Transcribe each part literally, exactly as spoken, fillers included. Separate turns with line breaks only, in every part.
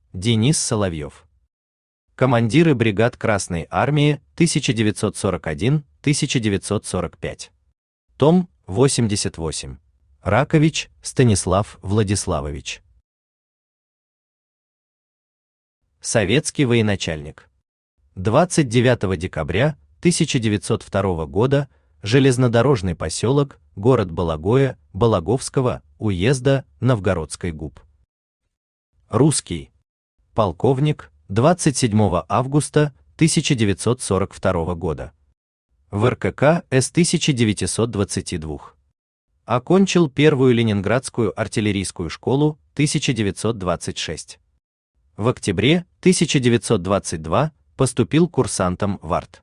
Денис Соловьев. Командиры бригад Красной Армии тысяча девятьсот сорок один — тысяча девятьсот сорок пять. Том восемьдесят восемь. Ракович Станислав Владиславович. Советский военачальник. двадцать девятого декабря тысяча девятьсот второго года, железнодорожный поселок, город Балагое, Балаговского уезда Новгородской губ. Русский. Полковник, двадцать седьмого августа тысяча девятьсот сорок второго года. В эр ка ка эс тысяча девятьсот двадцать два. Окончил первую Ленинградскую артиллерийскую школу тысяча девятьсот двадцать шесть. В октябре тысяча девятьсот двадцать два поступил курсантом в арт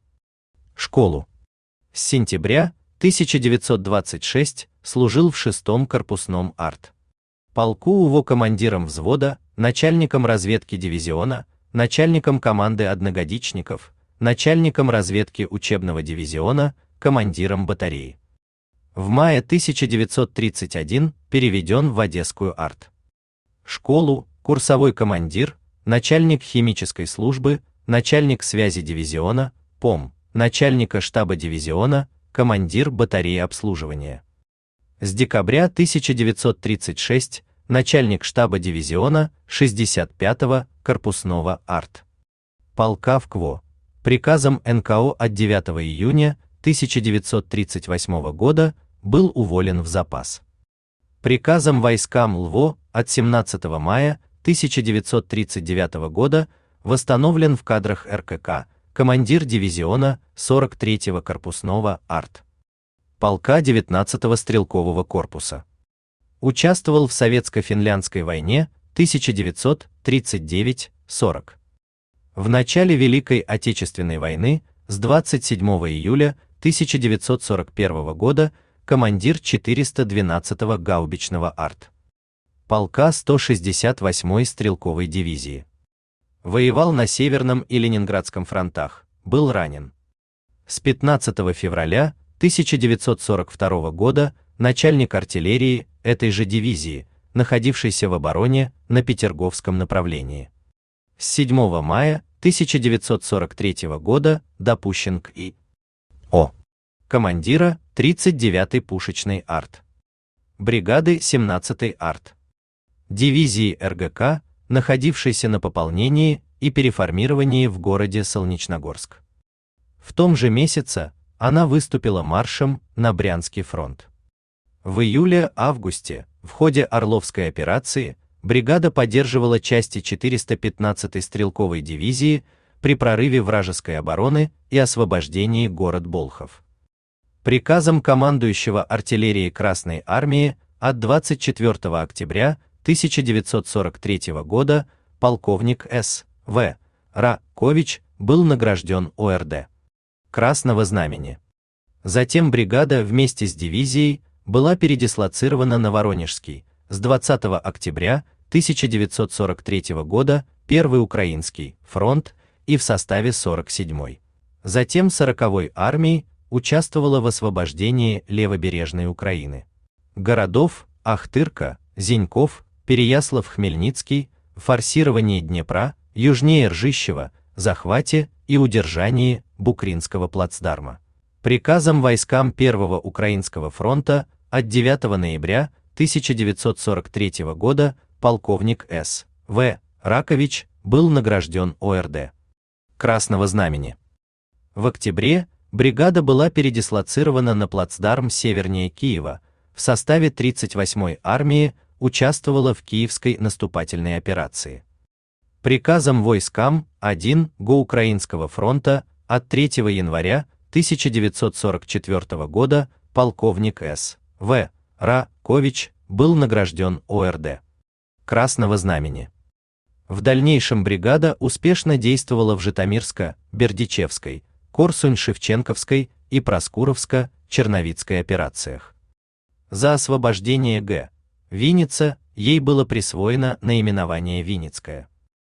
школу. С сентября тысяча девятьсот двадцать шесть служил в шестом корпусном арт полку УВО командиром взвода, начальником разведки дивизиона, начальником команды одногодичников, начальником разведки учебного дивизиона, командиром батареи. В мае тысяча девятьсот тридцать первого переведен в Одесскую арт школу, курсовой командир, начальник химической службы, начальник связи дивизиона, пом, начальника штаба дивизиона, командир батареи обслуживания. С декабря тысяча девятьсот тридцать шестого начальник штаба дивизиона шестьдесят пятого корпусного арт полка в КВО. Приказом эн ка о от девятого июня тысяча девятьсот тридцать восьмого года был уволен в запас. Приказом войскам ЛВО от семнадцатого мая тысяча девятьсот тридцать девятого года восстановлен в кадрах эр ка ка, командир дивизиона сорок третьего корпусного арт полка девятнадцатого стрелкового корпуса. Участвовал в Советско-финляндской войне тысяча девятьсот тридцать девятый — сорок. В начале Великой Отечественной войны с двадцать седьмого июля тысяча девятьсот сорок первого года командир четыреста двенадцатого гаубичного арт полка сто шестьдесят восьмой стрелковой дивизии. Воевал на Северном и Ленинградском фронтах, был ранен. С пятнадцатого февраля тысяча девятьсот сорок второго года начальник артиллерии этой же дивизии, находившейся в обороне на Петерговском направлении. С седьмого мая тысяча девятьсот сорок третьего года допущен к И. О. командира тридцать девятой пушечной арт бригады семнадцатой арт дивизии эр гэ ка, находившейся на пополнении и переформировании в городе Солнечногорск. В том же месяце она выступила маршем на Брянский фронт. В июле-августе в ходе Орловской операции бригада поддерживала части четыреста пятнадцатой стрелковой дивизии при прорыве вражеской обороны и освобождении город Болхов. Приказом командующего артиллерией Красной Армии от двадцать четвёртого октября тысяча девятьсот сорок третьего года полковник С. В. Ракович был награжден о эр дэ Красного Знамени. Затем бригада вместе с дивизией была передислоцирована на Воронежский с двадцатого октября тысяча девятьсот сорок третьего года Первый Украинский фронт и в составе сорок седьмой. Затем сороковой армии участвовала в освобождении левобережной Украины. Городов Ахтырка, Зеньков, Переяслав-Хмельницкий, форсировании Днепра, южнее Ржищева, захвате и удержании Букринского плацдарма. Приказом войскам Первого Украинского фронта от девятого ноября тысяча девятьсот сорок третьего года полковник С. В. Ракович был награжден о эр дэ Красного Знамени. В октябре бригада была передислоцирована на плацдарм севернее Киева, в составе тридцать восьмой армии участвовала в Киевской наступательной операции. Приказом войскам один гэ о Украинского фронта от третьего января тысяча девятьсот сорок четвёртого года полковник С. В. Ракович был награжден о эр дэ Красного Знамени. В дальнейшем бригада успешно действовала в Житомирско-Бердичевской, Корсунь-Шевченковской и Проскуровско-Черновицкой операциях. За освобождение г. Винница ей было присвоено наименование Винницкая.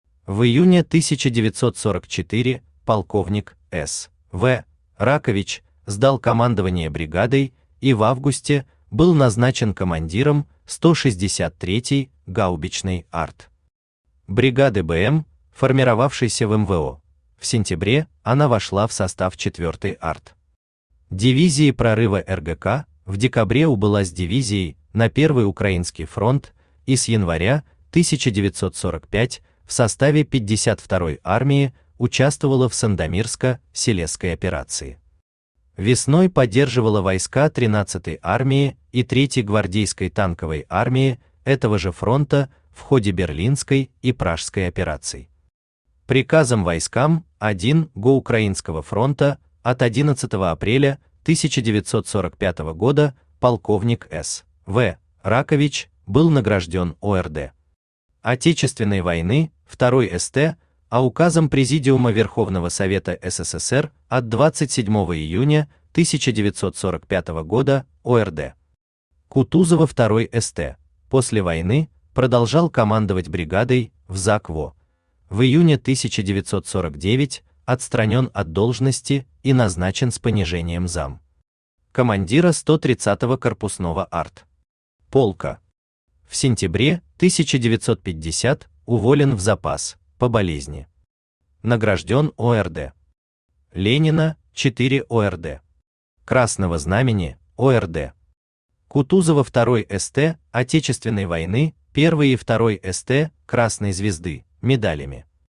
В июне тысяча девятьсот сорок четвёртого полковник С. В. Ракович сдал командование бригадой и в августе был назначен командиром сто шестьдесят третьей гаубичной арт бригады БМ, формировавшейся в МВО. В сентябре она вошла в состав четвёртой арт. Дивизии прорыва РГК в декабре убыла с дивизией на Первый Украинский фронт и с января тысяча девятьсот сорок пятого в составе пятьдесят второй армии участвовала в Сандомирско-Силезской операции. Весной поддерживала войска тринадцатой армии и третьей гвардейской танковой армии этого же фронта в ходе Берлинской и Пражской операций. Приказом войскам один ГО Украинского фронта от одиннадцатого апреля тысяча девятьсот сорок пятого года полковник С. В. Ракович был награжден ОРД Отечественной войны второй СТ, а указом Президиума Верховного Совета СССР от двадцать седьмого июня тысяча девятьсот сорок пятого года ОРД Кутузова второй СТ. После войны продолжал командовать бригадой в ЗАК-ВО. В июне тысяча девятьсот сорок девятого отстранен от должности и назначен с понижением зам. Командира сто тридцатого корпусного арт. полка. В сентябре тысяча девятьсот пятидесятого уволен в запас по болезни. Награжден ОРД Ленина четыре ОРД Красного Знамени ОРД Кутузова второй СТ Отечественной войны первый и второй СТ Красной Звезды медалями.